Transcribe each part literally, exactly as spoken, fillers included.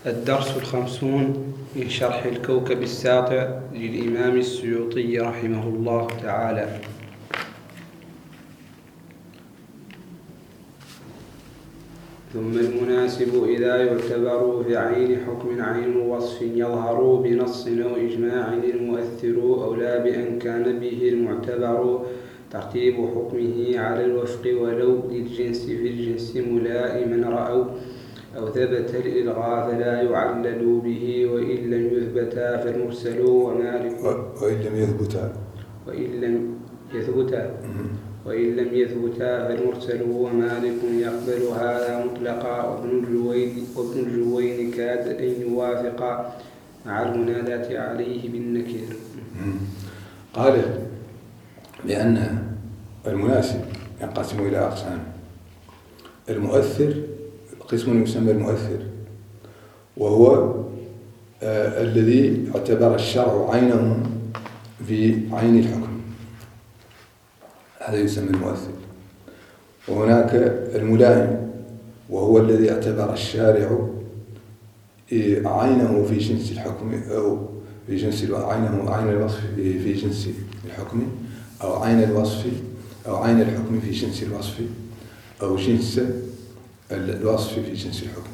الدرس الخمسون من شرح الكوكب الساطع للإمام السيوطي رحمه الله تعالى. ثم المناسب إذا يعتبر في عين حكم عين وصف يظهر بنص أو إجماع المؤثر أولى بأن كان به المعتبر ترتيب حكمه على الوفق ولو للجنس في الجنس ملائما رأوا أو ثبت الإلغاء فلا يعلل به وإن لم يثبتا فالمرسل ومالك وإن لم يثبتا وإن لم يثبتا وإن لم يثبتا فالمرسل ومالك يقبل هذا مطلقا وابن الجوين وابن الجوين كاد أن يوافق مع المناداة عليه بالنكير. قال لأن المناسب ينقسم إلى أقسام. المؤثر قسم يسمى المؤثر، وهو آه الذي اعتبر الشرع عينه في عين الحكم، هذا يسمى المؤثر. وهناك الملائم، وهو الذي اعتبر الشارع عينه في جنس الحكم أو في جنس عينه عين الوصف في جنس الحكم، أو عين الوصف أو عين الحكم في جنس الوصف، أو جنس الوصف في جنس الحكم.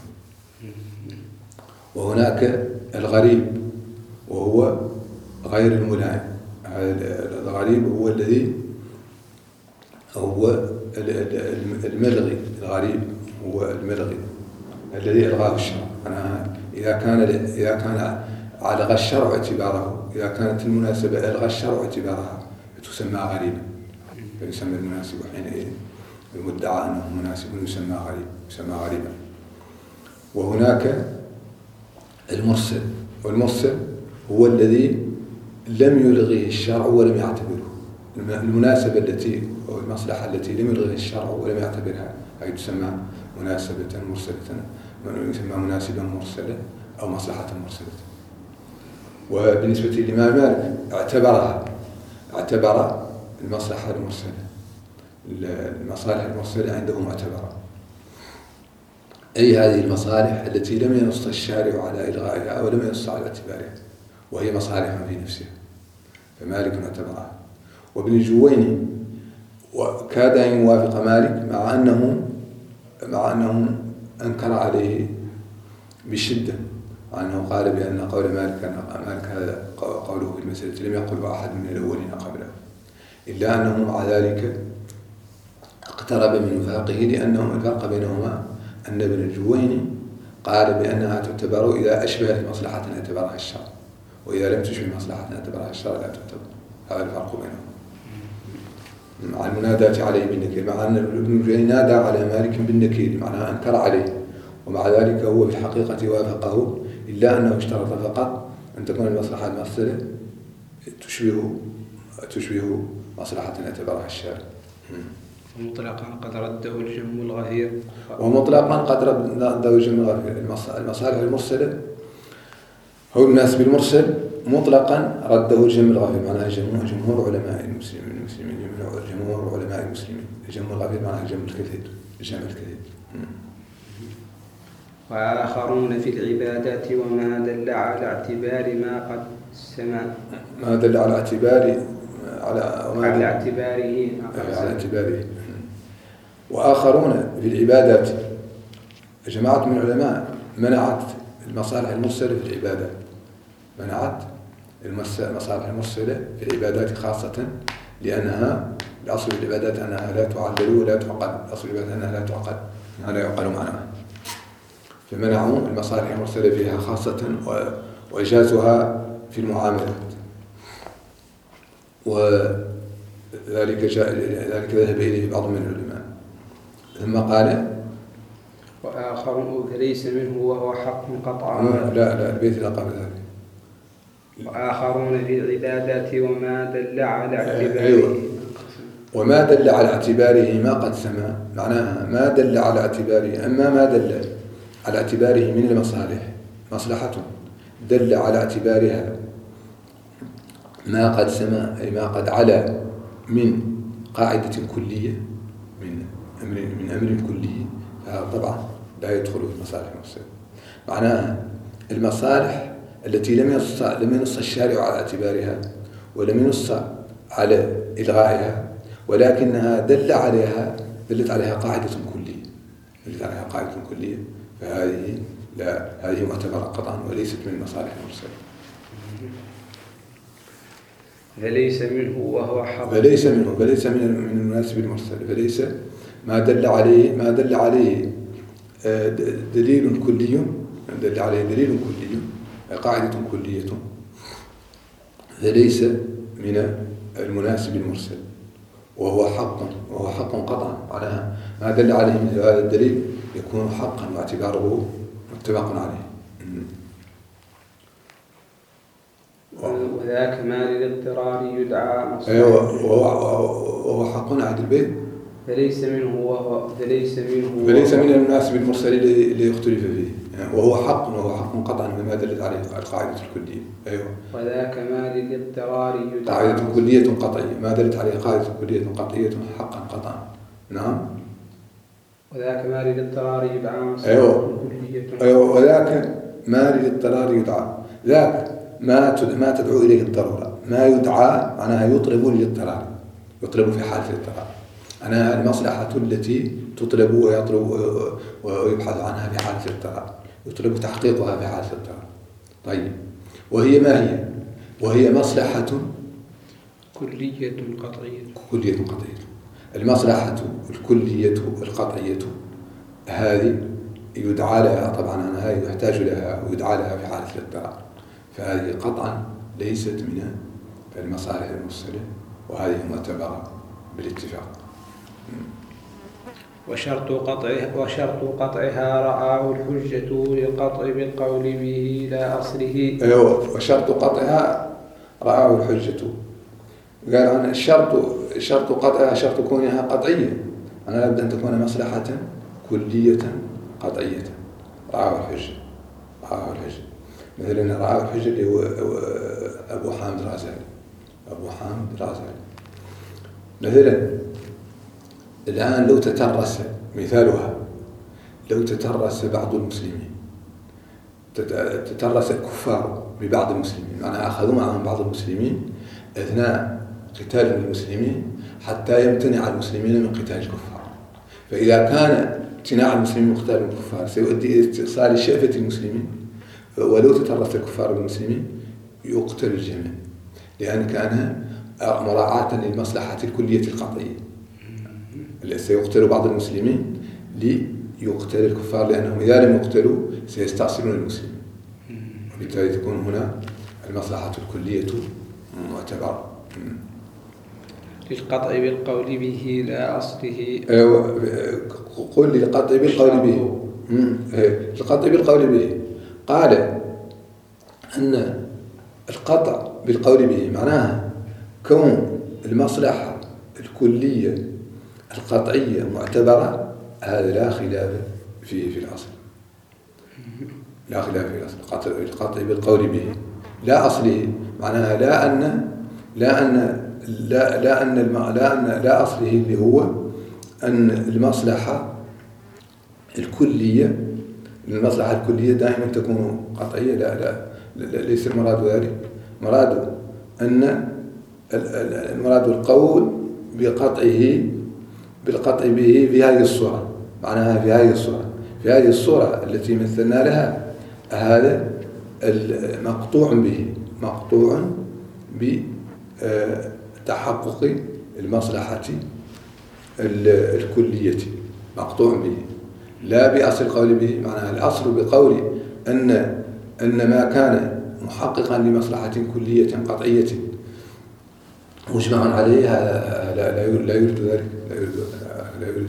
وهناك الغريب، وهو غير الملائم. الغريب هو الذي هو الملغي. الغريب هو الملغي الذي ألغاه الشرع. أنا إذا كان إذا كان ألغى الشرع اعتباره، إذا كانت المناسبة ألغى الشرع اعتبارها فتسمى غريبا، فيسمى المناسب حينئذ المدعى أنه مناسب يسمى غريب يسمى غريبا. وهناك المرسل، والمرسل هو الذي لم يلغيه الشرع ولم يعتبره. المناسبة التي أو المصلحة التي لم يلغيها الشرع ولم يعتبرها هي تسمى مناسبة مرسلة، يسمى مناسبا مرسلة أو مصلحة مرسلة. وبالنسبة للإمام مالك اعتبرها اعتبر المصلحة المرسلة، المصالح المرسلة عنده معتبرة، أي هذه المصالح التي لم ينص الشارع على إلغائها أو لم ينص على اعتبارها، وهي مصالح في نفسها، فمالك اعتبرها. وابن الجويني وكاد أن يوافق مالك مع أنه مع أنه أنكر عليه بشدة، مع أنه قال بأن قول مالك أن مالك هذا قوله في المسألة لم يقله أحد من الأولين قبله، إلا أنه مع ذلك اقترب من وفاقه، لأنه الفرق بينهما أن ابن الجويني قال بأنها تعتبر إذا أشبهت مصلحة اعتبرها الشرع، وإذا لم تشبه مصلحة اعتبرها الشرع لا تعتبر. هذا الفرق بينهم مع المناداة عليه بالنكير، مع أن ابن الجويني نادى على مالك بالنكير معناه أنكر عليه، ومع ذلك هو في الحقيقة وافقه، إلا أنه اشترط فقط أن تكون المصلحة المرسلة تشبه تشبه مصلحة اعتبرها الشارع. ومطلقا قد رده الجم الغفير ومطلقا قد رده الجم الغفير. المصالح المرسلة هو الناسب المرسل مطلقا رده الجم الغفير، معناها جمهور جمهور علماء المسلمين المسلمين جمهور علماء المسلمين. الجم الغفير معناها الجم الكثير، الجمع الكثير. وآخرون في العبادات وما دل على اعتبار ما قد سمع ما دل على اعتبار على على اعتباره على اعتباره. وآخرون في العبادات، جماعة من العلماء منعت المصالح المرسلة في العبادات، منعت المصالح المرسلة في العبادات خاصة، لأنها الأصل في العبادات أنها لا تعلل ولا تعقل، الأصل في العبادات أنها لا تعقل، أنها لا يعقل معناها، فمنعوا المصالح المرسلة فيها خاصة وإجازها في المعاملات. وذلك جاء ذلك ذهب إليه بعض من العلماء. ثم قال وآخر فليس منه وهو حق قطعا. لا لا البيت لا قبل ذلك. وآخرون في العبادات وما دل على اعتباره. أيوة. وما دل على اعتباره ما قد سمع، معناها ما دل على اعتباره، أما ما دل على اعتباره من المصالح مصلحة دل على اعتبارها ما قد سمع، أي ما قد علا من قاعدة كلية، من أمر من أمر كلي، فطبعا لا يدخل في المصالح المرسلة. معناها المصالح التي لم ينص لم ينص الشارع على اعتبارها ولم ينص على إلغائها، ولكنها دل عليها دلت عليها قاعدة كلية دلت عليها قاعدة كلية فهذه لا هذه معتبرة قطعا وليست من المصالح المرسلة. فليس منه وهو حق فليس منه فليس من من المناسب المرسل، فليس ما دل عليه ما دل عليه دليل كلي دل عليه دليل كلي قاعدة كلية، فليس من المناسب المرسل وهو حق وهو حق قطعا. معناها ما دل عليه من هذا الدليل يكون حقا واعتباره متفق عليه. وذاك ما للاضطرار يدعى مصلحة. أيوة وهو حق عهد البيت فليس منه وهو فليس منه فليس من المناسب المرسل اللي يختلف فيه يعني وهو حق وهو حق قطعا بما دلت عليه القاعدة الكلية. أيوة وذاك ما للاضطرار يدعى قاعدة كلية قطعية ما دلت عليه قاعدة كلية قطعية حقا قطعا. نعم. وذاك ما للاضطرار يدعى مصلحة أيوة كلية. أيوة وذاك ما للاضطرار يدعى ذاك ما ما تدعو إليه الضرورة ما يدعى معناها يطلب للاضطرار يطلب في حالة الاضطرار. أنا المصلحة التي تطلب ويطلب ويبحث عنها في حالة الاضطرار يطلب تحقيقها في حالة الاضطرار. طيب وهي ما هي؟ وهي مصلحة كلية قطعية كلية قطعية. المصلحة الكلية القطعية هذه يدعى لها طبعا أنا هذه يحتاج لها ويدعى لها في حالة الاضطرار، فهذه قطعا ليست من المصالح المرسلة وهذه معتبرة بالاتفاق. وشرط قطعها وشرط قطعها رآه الحجة للقطع بالقول به لا أصله. أيوة وشرط قطعها رآه الحجة. قال عن الشرط شرط قطعها شرط كونها قطعية أنا لابد أن تكون مصلحة كلية قطعية رآه الحجة رآه الحجة. مثلا رآه الحجة اللي هو أبو حامد الغزالي أبو حامد الغزالي مثلا. الآن لو تترس مثالها لو تترس بعض المسلمين تترس الكفار ببعض المسلمين معناها أخذوا معهم بعض المسلمين أثناء قتال المسلمين حتى يمتنع المسلمين من قتال الكفار، فإذا كان امتناع المسلمين من قتال الكفار سيؤدي إلى استئصال شأفة المسلمين ولو تترس الكفار بالمسلمين يقتل الجميع لأن كان مراعاة للمصلحة الكلية القطعية. سيقتل بعض المسلمين ليقتل الكفار لأنهم إذا لم يقتلوا سيستأصلون المسلمين وبالتالي تكون هنا المصلحة الكلية معتبرة. للقطع بالقول به لا أصله. قل للقطع بالقول به القطع بالقول به قال أن القطع بالقول به معناها كون المصلحة الكلية القطعية معتبرة هذا لا خلاف فيه في الأصل لا خلاف في الأصل. القطع بالقول به لا أصله معناها لا أن لا أن لا لا أن لا أن لا أصله اللي هو أن المصلحة الكلية المصلحة الكلية دائما تكون قطعية لا لا, لا ليس المراد ذلك. مراد أن المراد القول بقطعه بالقطع به في هذه الصورة معناها في هذه الصورة في هذه الصورة التي مثلنا لها هذا مقطوع به مقطوع بتحقق المصلحة الكلية مقطوع به لا بأصل القول به معناها الأصل بقول أن أن ما كان محققا لمصلحة كلية قطعية مجمع عليه لا لا لا يريد ذلك لا يريد لا يريد.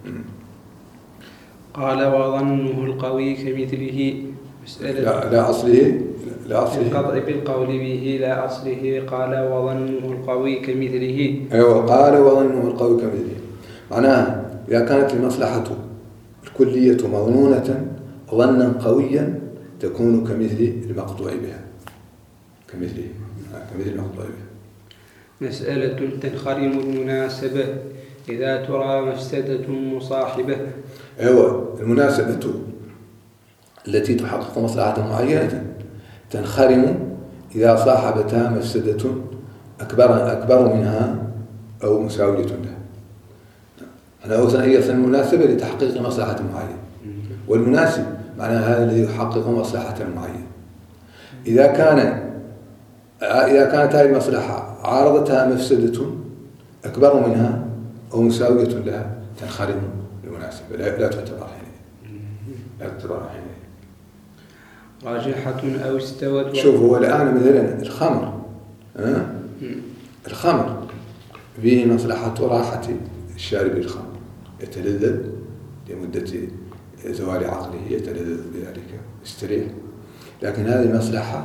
قال وظنه القوي كمثله مسألة لا لا أصله لا أصله القطع بالقول به لا أصله. قال وظنه القوي كمثله. أيوة قال وظنه القوي كمثله معناها إذا كانت المصلحة الكلية مظنونة ظنا قويا تكون كمثل المقطوع بها كمثله كمثل المقطوع بها. مسألة تنخرم المناسبة إذا ترى مفسدة مصاحبة. أيوة المناسبة التي تحقق مصلحة معينة تنخرم إذا صاحبتها مفسدة أكبر أكبر منها أو مساوية لها. أنا هي المناسبة لتحقيق مصلحة معينة، والمناسب معناها هذا الذي يحقق مصلحة معينة. إذا كان إذا كانت هذه المصلحة عارضتها مفسدة أكبر منها أو مساوية لها تنخرم المناسبة، لا, لا تعتبر حين لا تعتبر حين راجحة أو استوت. شوف هو الآن مثلا الخمر أه؟ الخمر فيه مصلحة راحة الشارب الخمر، يتلذذ لمدة زوال عقله، يتلذذ بذلك يستريح، لكن هذه المصلحة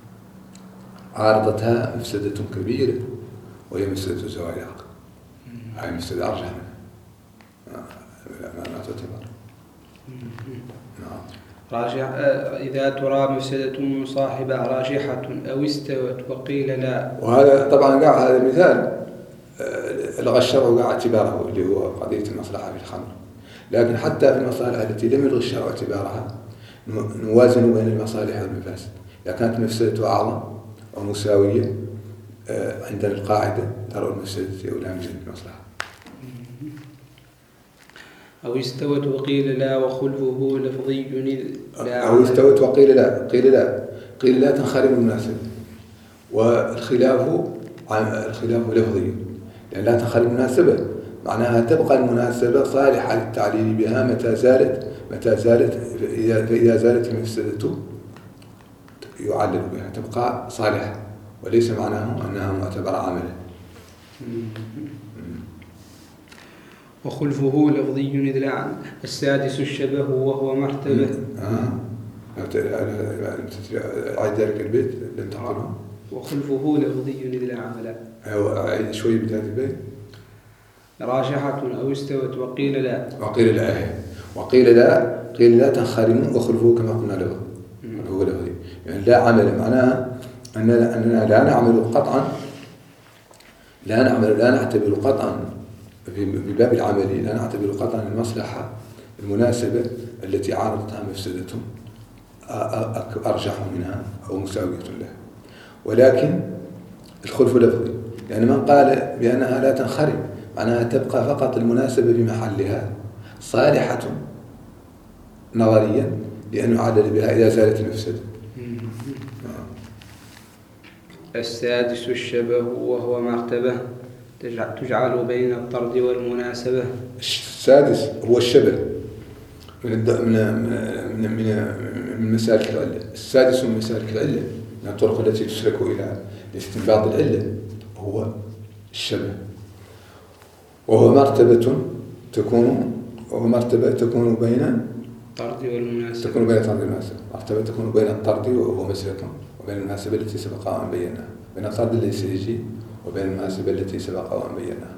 عارضتها مفسدة كبيرة وهي مفسدة زوال العقل، هاي مفسدة أرجح منها ما تعتبر. نعم. راجح إذا ترى مفسدة مصاحبة راجحة أو استوت وقيل لا. وهذا طبعا قاع هذا المثال لغى الشرع وقاع اعتباره اللي هو قضية المصلحة في الخمر، لكن حتى في المصالح التي لم يلغي الشرع اعتبارها نوازن بين المصالح والمفاسد. إذا كانت المفسدة أعظم أو مساوية عندنا القاعدة ترى المفسدة أولى من المصلحة. أو استوت وقيل لا وخلفه لفظي لا. أو استوت وقيل لا، قيل لا قيل لا تنخرم المناسبة، والخلاف الخلاف لفظي، لأن لا تنخرم المناسبة معناها تبقى المناسبة صالحة للتعليل بها متى زالت متى زالت فإذا زالت المفسدة يعلل بها تبقى صالحة، وليس معناه أنها معتبرة عملا. وخلفه لفظي إذ. السادس الشبه وهو مرتبة. آه. عيد ذلك البيت لن تقرأه. وخلفه لفظي إذ لا عمل. أيوة عيد شوي بهذا البيت. راجحة أو استوت وقيل لا. وقيل لا وقيل لا قيل لا تنخرم وخلفه كما قلنا له هو لفظي، يعني لا عمل معناها أننا, أننا لا نعمل قطعا لا نعمل لا نعتبر قطعا في باب العمل لا نعتبر قطعا المصلحة المناسبة التي عارضتها مفسدة أرجح منها أو مساوية لها، ولكن الخلف لفظي، يعني من قال بأنها لا تنخرم معناها تبقى فقط المناسبة في محلها صالحة نظريا لأنه عدل بها إذا زالت المفسدة. السادس الشبه وهو مرتبة تجعل بين الطرد والمناسبة. السادس هو الشبه من من من من مسالك العلة. السادس من مسالك العلة من الطرق التي تشرك إلى استنباط العلة هو الشبه، وهو مرتبة تكون وهو مرتبة تكون بين الطرد والمناسبة تكون بين الطرد والمناسبة مرتبة تكون بين الطرد وهو مسلك وبين المناسبة التي سبق وأن بيناها، بين الطرد الذي سيجي وبين المناسبة التي سبق وأن بيناها.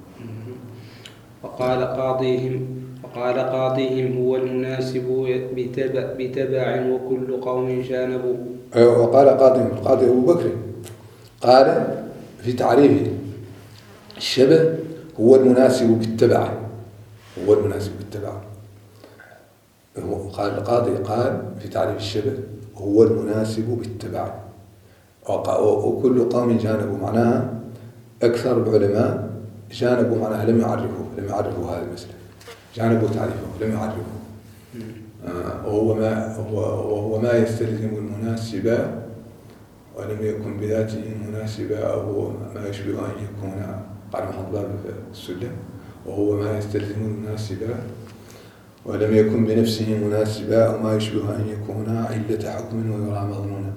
وقال قاضيهم وقال قاضيهم هو المناسب بتبع, بتبع وكل قوم جانبوا. وقال قاضيهم القاضي أبو بكر قال في تعريفه الشبه هو المناسب بالتبع، هو المناسب بالتبع. قال القاضي قال في تعريف الشبه هو المناسب بالتبع، وكل قوم جانبوا معناها أكثر العلماء جانبوا معناها لم يعرفوا لم يعرفوا هذا المسألة، جانبوا تعريفه لم يعرفوا. آه وهو ما هو وهو ما يستلزم المناسبة ولم يكن بذاته مناسبة، أو ما يشبه أن يكون قال محمد باب السلم، وهو ما يستلزم المناسبة ولم يكن بنفسه مناسبة، أو ما يشبه أن يكون علة حكم ويرى مظنونا.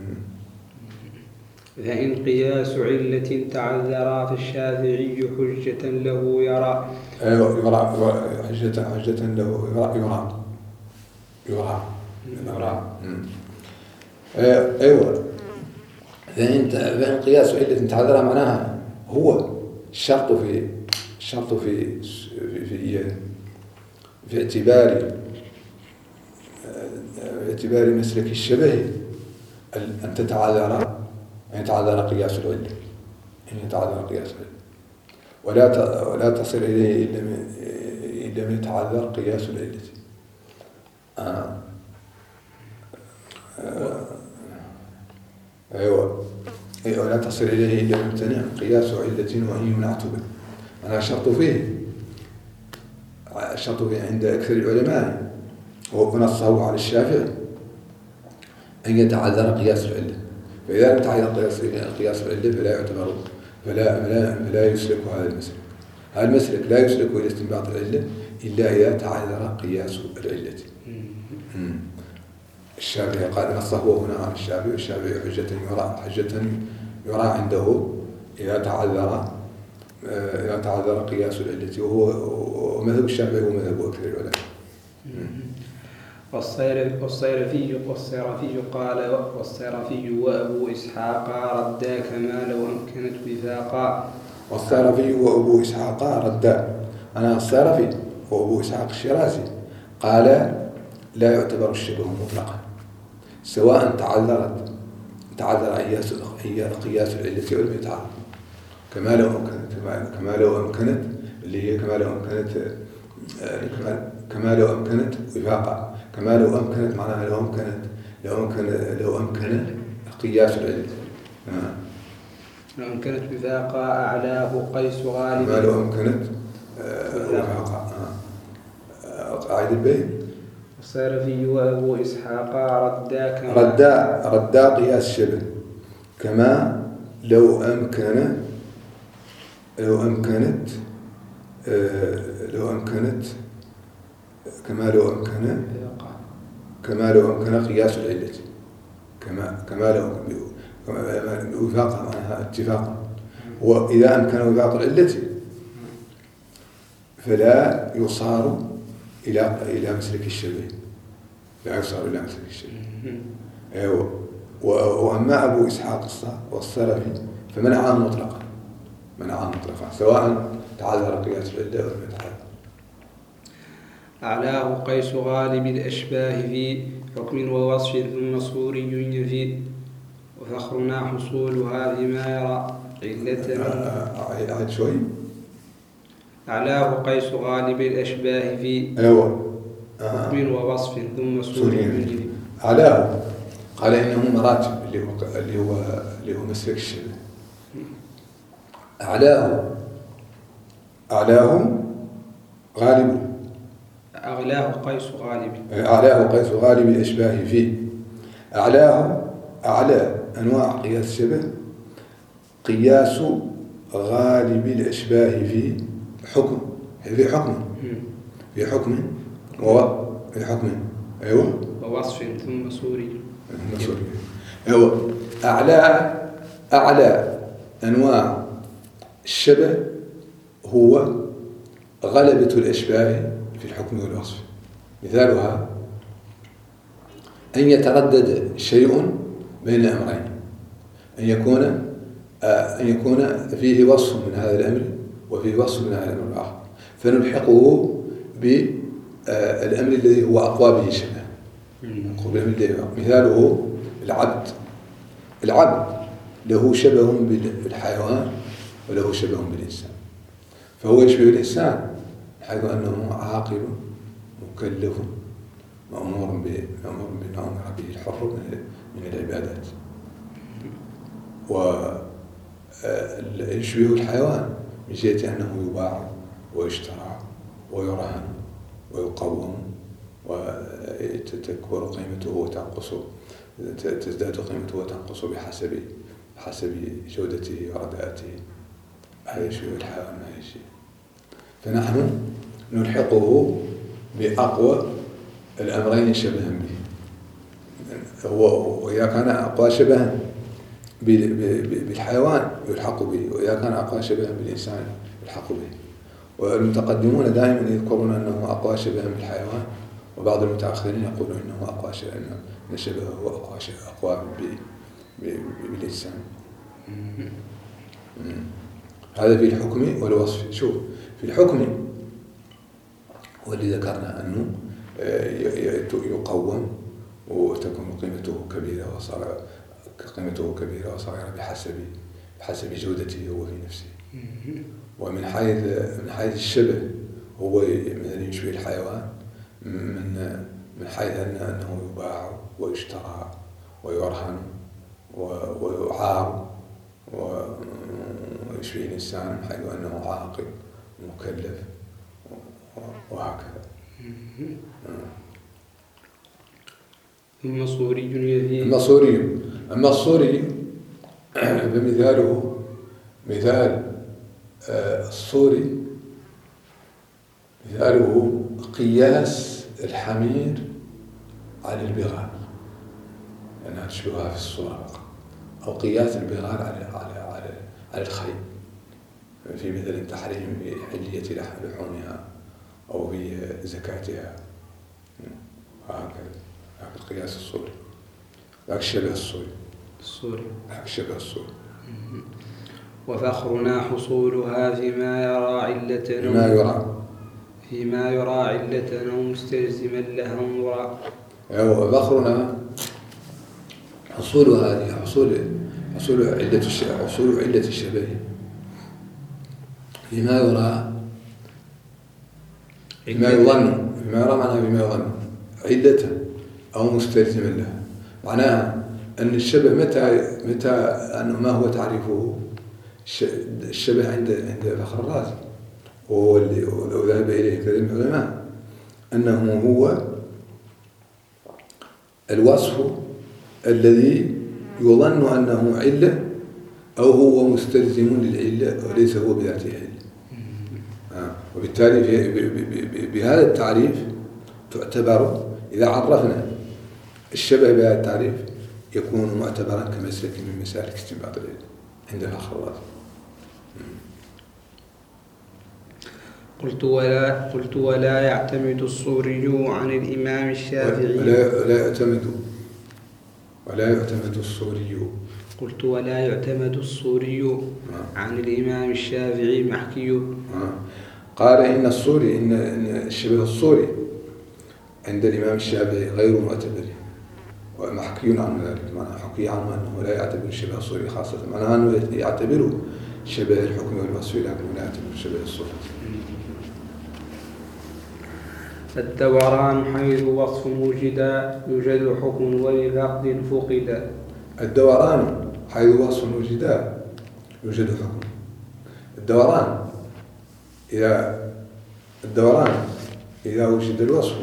فإن قياس علة تعذرا فالشافعي حجة له يرى. أيوة يرى حجة حجة له يرى يرى يرى يرى. أيوة فإن فإن قياس علة تعذرا معناها هو الشرط في الشرط في في في, في اعتبار اعتبار مسلك الشبه أن تتعذر أن يتعذر قياس العلة أن يتعذر قياس العلة ولا ولا تصل إليه إلا لم يتعذر قياس العلة. آه. أيوة أيوة لا تصل إليه إلا ممتنع قياس علة وإن يمنع به. أنا شرط فيه شرط فيه عند أكثر العلماء ونصه على الشافعي أن يتعذر قياس العلة، فإذا لم يتعذر قياس قياس العلة فلا يعتبر فلا فلا فلا يسلك هذا المسلك. هذا المسلك لا يسلك إلى استنباط العلة إلا إذا تعذر قياس العلة. الشافعي قال نصه هنا عن الشافعي، والشافعي حجة يرى حجة يرى عنده إذا تعذر إذا تعذر قياس العلة، وهو مذهب الشافعي هو مذهب أكثر العلماء. والصيرفي والصيرفي قال والصيرفي وأبو إسحاق ردا كما لو أمكنت وفاقا. والصيرفي وأبو إسحاق ردا. أنا الصيرفي وأبو إسحاق الشيرازي قال لا يعتبر الشبه مطلقا سواء تعذرت تعذر قياس قياس العلة أو لم يتعذر، كما لو أمكنت كما لو أمكنت اللي هي كما لو أمكنت كما لو أمكنت وفاقا. كما لو أمكنت معناها لو أمكنت لو أمكن لو أمكن قياس العلة. لو أمكنت وفاقا أعلاه قيس غالب. كما لو أمكنت وفاقا. أعيد البيت. الصيرفي وأبو إسحاق ردا كما ردا ردا قياس شبه كما لو أمكن لو أمكنت لو أمكنت كما لو أمكن كما لو أمكن قياس العلة كما كما لو وفاقا معناها اتفاقا. وإذا أمكن وفاق العلة فلا يصار إلى إلى مسلك الشبه، لا يصار إلى مسلك الشبه. أيوة. وأما أبو إسحاق والصيرفي فمنعه مطلقا منعه مطلقا سواء تعذر قياس العلة أو لم يتعذر. أعلاه قيس غالب الأشباه في حكم ووصف ثم صوري ينفي وفخرنا حصولها بما يرى علة. أعد شوي. أعلاه قيس غالب الأشباه في أيوة. حكم ووصف ثم صوري ينفي. أعلاه قال إنه مراتب اللي هو اللي هو اللي هو مسلك الشبه. أعلاه أعلاه غالب أعلاه قيس غالب أعلاه قيس غالب الأشباه فيه. أعلاه أعلى أنواع قياس الشبه قياس غالب الأشباه في حكم في حكم في حكم وفي حكم أيوة ووصف ثم صوري. أيوة. أعلى أعلى أنواع الشبه هو غلبة الأشباه في الحكم والوصف. مثالها أن يتردد شيء بين الأمرين، أن يكون أن يكون فيه وصف من هذا الأمر وفيه وصف من هذا الأمر الآخر، فنلحقه بالأمر الذي هو أقوى به شبه. مثاله العبد. العبد له شبه بالحيوان وله شبه بالإنسان، فهو يشبه الإنسان حيث أنه عاقل مكلف مأمور بأمر بما أمر به الحر من العبادات، ويشبه الحيوان من جهة أنه يباع ويشترى ويرهن ويقوم وتكبر قيمته وتنقص تزداد قيمته وتنقص بحسب حسب جودته ورداءته. هذا يشبه الحيوان ما يشبه. فنحن نلحقه بأقوى الأمرين شبها به، وإذا كان أقوى شبها بالحيوان يلحق به، وإذا كان أقوى شبها بالإنسان يلحق به. والمتقدمون دائما يذكرون أنه أقوى شبها بالحيوان، وبعض المتأخرين يقولون أنه أقوى شبه أن شبهه هو أقوى أقوى بالإنسان. هذا في الحكم والوصف. شوف في الحكم هو اللي ذكرنا أنه يقوم وتكون قيمته كبيرة وصار قيمته كبيرة وصغيرة بحسب بحسب جودته هو في نفسه. ومن حيث من حيث الشبه هو مثلا يشبه الحيوان من من حيث أنه يباع ويشترى ويرهن ويعار ويشبه الإنسان حيث أنه عاقل مكلف وهكذا. ثم صوري يزيد. أما صوري أما الصوري فمثاله مثال الصوري مثاله قياس الحمير على البغال، لأنها تشبهها في الصورة، أو قياس البغال على على على على الخيل في مثل تحريم في حلية لحومها أو في زكاتها، وهكذا. هذا القياس الصوري، ذاك شبه الصوري الصوري ذاك شبه الصوري. وفخرنا حصولها فيما يرى علة ما يرى فيما يرى علة أو مستلزما لها انظرا. وفخرنا حصول هذه حصول حصول علة حصول علة الشبه فيما يرى فيما يظن فيما يرى معناها فيما يظن علة أو مستلزما لها. معناها أن الشبه متى متى أنه ما هو تعريفه؟ الشبه عند عند فخر الرازي وهو اللي لو ذهب إليه كثير من العلماء أنه هو الوصف الذي يظن أنه علة أو هو مستلزم للعلة وليس هو بذاته علة. آه. وبالتالي بهذا التعريف تعتبر إذا عرفنا الشبه بهذا التعريف يكون معتبرا كمسلك من مسالك استنباط العلم عند فخر الرازي. قلت ولا قلت ولا يعتمد الصوري عن الإمام الشافعي ولا ولا يعتمد ولا يعتمد الصوري قلت ولا يعتمد الصوري آه. عن الإمام الشافعي محكي. آه. قال إن الصوري إن الشبه الصوري عند الإمام الشافعي غير معتبر ومحكي عنه ذلك. معنى حكي عنه أنه لا يعتبر الشبه الصوري خاصة، معنى أنه يعتبره شبه الحكم والوصف لكنه لا يعتبر شبه الصورة. الدوران حيث وصف وجد يوجد حكم ولفقد فقد. الدوران حيث وصف وجد يوجد حكم. الدوران إذا الدوران إذا وجد الوصف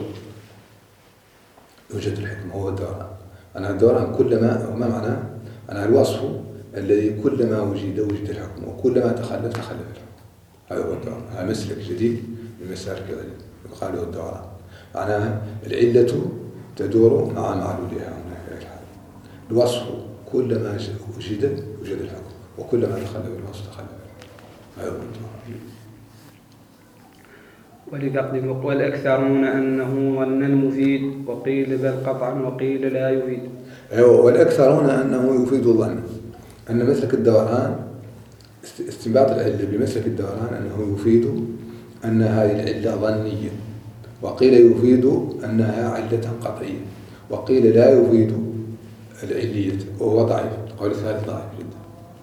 يوجد الحكم، هو الدوران. أنا الدوران كلما وما معناه؟ أنا الوصف الذي كلما وجد وجد الحكم وكلما تخلف تخلف الحكم. هذا هو الدوران. هذا مسلك جديد من مسالك العلم يقال له الدوران. معناها العلة تدور مع معلولها هنا في الحال. الوصف كلما وجد وجد الحكم وكلما تخلف الوصف تخلف الحكم. هذا هو الدوران. ولفقد والأكثرون أنه ظن المفيد وقيل بل قطعا وقيل لا يفيد. أيوة، والأكثرون أنه يفيد الظن. أن مسلك الدوران استنباط العلة بمسلك الدوران أنه يفيد أن هذه العلة ظنية، وقيل يفيد أنها علة قطعية، وقيل لا يفيد العلية وهو ضعيف. القول الثالث ضعيف جدا.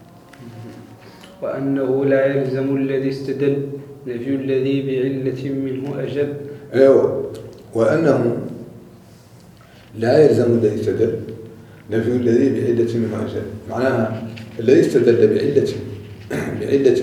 وأنه لا يلزم الذي استدل نفي الذي بعلة منه أجل. أيوة، وأنه لا يلزم الذي استدل نفي الذي بعلة منه أجل. معناها الذي استدل بعلة بعلة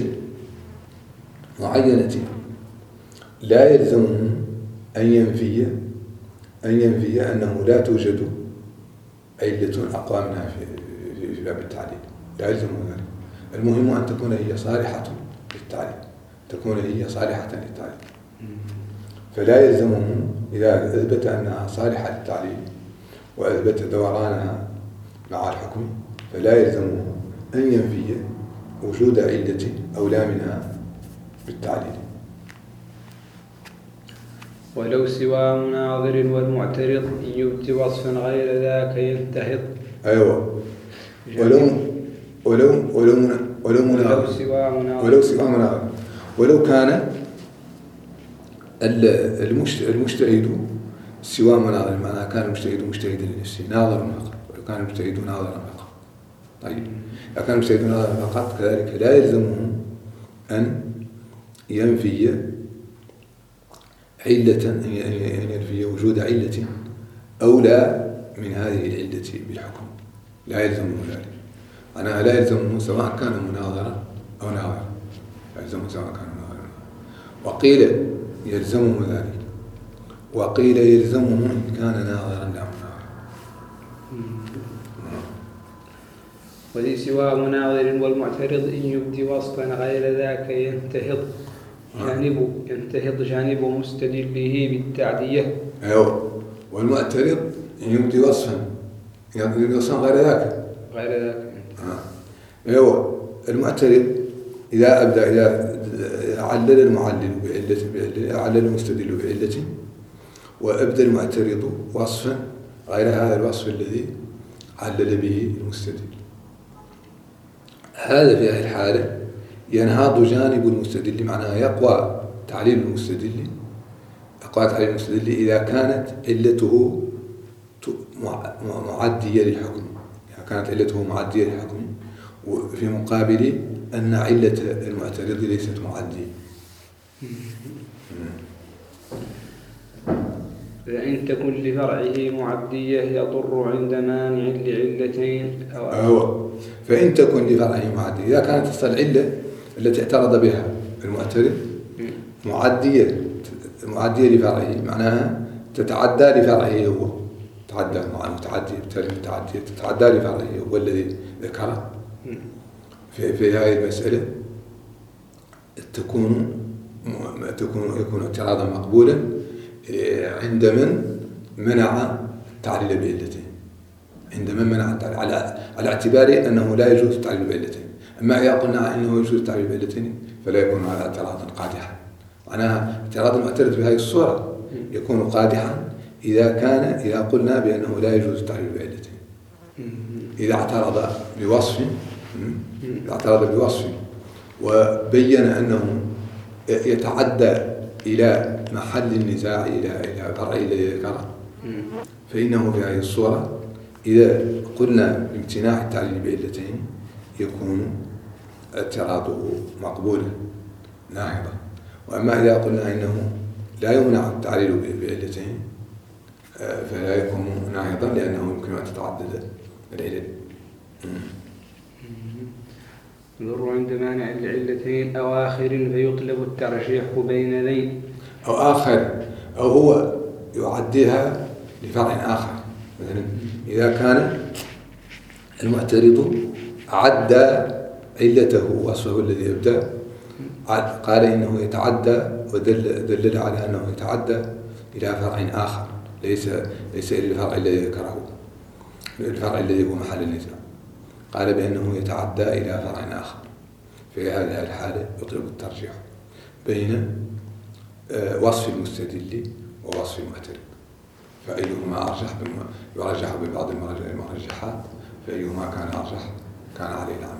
معينة لا يلزمه أن ينفي أن ينفي أنه لا توجد علة أقوى منها في في باب التعليل. لا يلزمه ذلك. المهم أن تكون هي صالحة للتعليل، تكون هي صالحة للتعليل. فلا يلزمه إذا أثبت أنها صالحة للتعليل وأثبت دورانها مع الحكم فلا يلزمه أن ينفي وجود علة أولى منها بالتعليل. ولو سوى مناظر والمعترض إن يبت وصفا غير ذاك ينتهض. أيوة، ولو ولو ولو ولو مناظر ولو سوى مناظر ولو كان المجتهد سوى مناظر، معناها كان المجتهد مجتهدا لنفسه ناظرا فقط، ولو كان المجتهد ناظرا فقط. طيب، إذا كان المجتهد ناظرا فقط كذلك لا يلزمه أن ينفي علة، أن ينفي وجود علة أولى من هذه العلة بالحكم. لا يلزمه ذلك. أنا لا يلزمه سواء كان مناظرا أو ناظرا، لا يلزمه سواء كان مناظرا. وقيل يلزمه ذلك، وقيل يلزمه إن كان ناظرا لا مناظرا. وذي سوى مناظر والمعترض إن يبدي وصفا غير ذاك ينتهض جانبه ينتهض جانب مستدله بالتعدية. أيوه، والمعترض إن يبدي وصفا يبدي وصفا غير ذاك غير ذاك آه. أيوه، المعترض إذا أبدأ إذا علل المعلل بعلة، علل المستدل بعلة، وأبدأ المعترض وصفا غير هذا الوصف الذي علل به المستدل، هذا في هذه الحالة ينهض جانب المستدل، معناها يقوى تعليل المستدل، يقوى تعليل المستدل إذا كانت علته معدية للحكم، إذا كانت علته معدية للحكم، وفي مقابل أن علة المعترض ليست معدية. فإن تكن لفرعه معدية يضر عند مانع لعلتين أو أو فإن تكن لفرعه معدية، إذا كانت العلة التي اعترض بها المعترض معدية معدية لفرعه، معناها تتعدى لفرعه هو، تتعدى مع متعدية، بالتالي متعدية تتعدى لفرعه هو الذي ذكره. في في هذه المسألة تكون تكون يكون اعتراضا مقبولا عند من منع التعليل بعلتين، عند من منع التعليل على على اعتبار أنه لا يجوز التعليل بعلتين. أما إذا قلنا أنه يجوز التعليل بعلتين فلا يكون هذا اعتراضا قادحا، معناها اعتراض المعترض بهذه الصورة يكون قادحا إذا كان إذا قلنا بأنه لا يجوز التعليل بعلتين. إذا اعترض بوصف إذا اعترض بوصف وبين أنه يتعدى إلى محل النزاع إلى إلى فرع الذي ذكره، فإنه في هذه الصورة إذا قلنا بامتناع التعليل بعلتين يكون اعتراضه مقبولا ناهضا. وأما إذا قلنا إنه لا يمنع التعليل بعلتين فلا يكون ناهضا، لأنه يمكن أن تتعدد العلل. يضر عند مانع العلتين أو آخر فيطلب الترجيح بين ذين، أو آخر أو هو يعديها لفرع آخر. مثلا إذا كان المعترض عدى علته وصفه الذي يبدأ، قال إنه يتعدى ودل دلل على أنه يتعدى إلى فرع آخر ليس ليس إلى الفرع الذي ذكره، الفرع الذي هو محل النزاع، قال بأنه يتعدى إلى فرع آخر. في هذه الحالة يطلب الترجيح بين وصف المستدل ووصف المعترض، فأيهما أرجح يرجح ببعض المرجحات، فأيهما كان أرجح كان عليه العمل.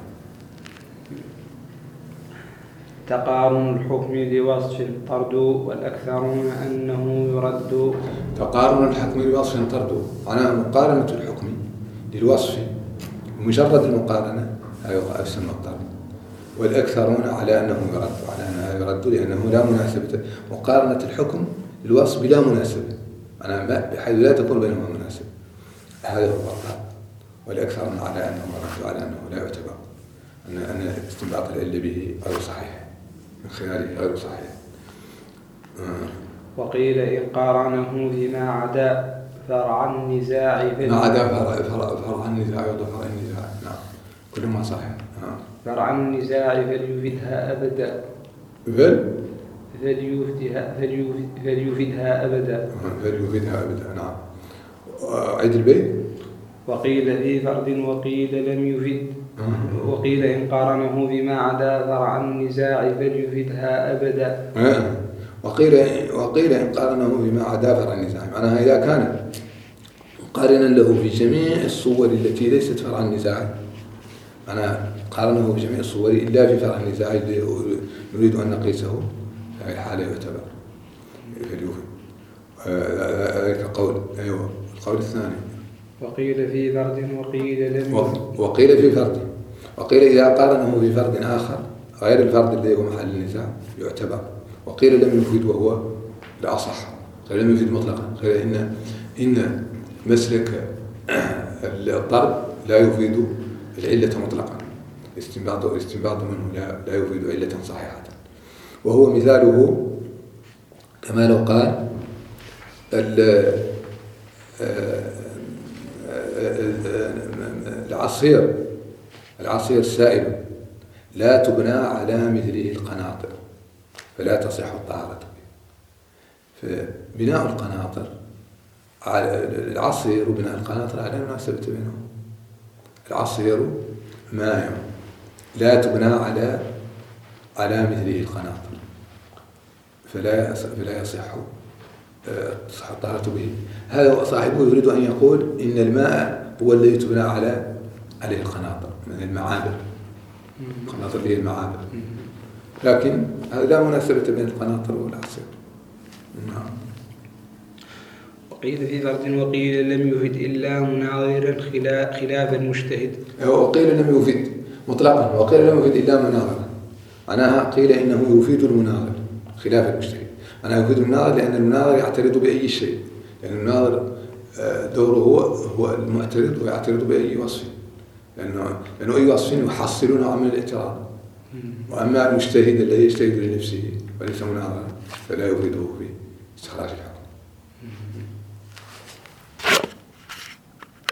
تقارن الحكم لوصف طرد، والأكثرون أنه يرد. تقارن الحكم لوصف طرد معناها مقارنة الحكم للوصف، مجرد المقارنة هذا يسمى الطرد، والأكثرون على أنه يرد، على أنه يرد لأنه لا مناسبة، مقارنة الحكم للوصف بلا مناسبة، معناها بحيث لا تكون بينهما مناسبة، هذا هو الطرد. والأكثرون على أنه يرد وعلى أنه لا يعتبر، أن أن استنباط العلة به غير صحيح، من خلاله غير صحيح. آه. وقيل إن قارنه بما عدا فرع النزاع ما عدا فرع, فرع, فرع النزاع يوضع فرع النزاع، نعم كلهما صحيح. آه. فرع النزاع فليفدها أبدا فل فليفدها فليفدها أبدا فليفدها أبدا نعم. عيد البيت. وقيل في فرد وقيل لم يفد، وقيل إن قارنه بما عدا فرع النزاع فليفدها أبدا. آه. وقيل وقيل إن قارنه بما عدا فرع النزاع، معناها إذا كان قارنا له في جميع الصور التي ليست فرع النزاع، معناها قارنه بجميع الصور إلا في فرع النزاع الذي نريد أن نقيسه، في الحالة يعتبر فليوفي. ذلك قول. أيوه القول الثاني. وقيل في فرد وقيل لم يفد. وقيل في فرد، وقيل إذا قارنه بفرد آخر غير الفرد الذي هو محل النزاع يعتبر. وقيل لم يفيد وهو الأصح، قيل لم يفيد مطلقا، قيل إن إن مسلك الطرد لا يفيد العلة مطلقا، استنباط استنباط منه لا, لا يفيد علة صحيحة. وهو مثاله كما لو قال العصير العصير السائل لا تبنى على مثله القناطر فلا تصح الطهارة به. فبناء القناطر على العصير وبناء القناطر على مناسبة بينهم. العصير ماء لا تبنى على على مثله القناطر فلا فلا يصح تصح الطهارة به. هذا صاحبه يريد أن يقول إن الماء هو الذي تبنى على عليه القناطر من المعابر، القناطر هي المعابر، لكن هذا لا مناسبة بين القناطر والعصير. نعم. وقيل في فرد وقيل لم يفد إلا مناظرا خلاف المجتهد. وقيل لم يفد مطلقا وقيل لم يفد إلا مناظرا، معناها قيل إنه يفيد المناظر خلاف المجتهد. أنا يفيد المناظر لأن المناظر يعترض بأي شيء، لأن يعني المناظر دوره هو هو المعترض ويعترض بأي وصف، لأنه لأنه أي وصف يحصل نوع من الاعتراض. وأما المجتهد الذي يجتهد لنفسه وليس مناظرا فلا يفيده في استخراج الحكم.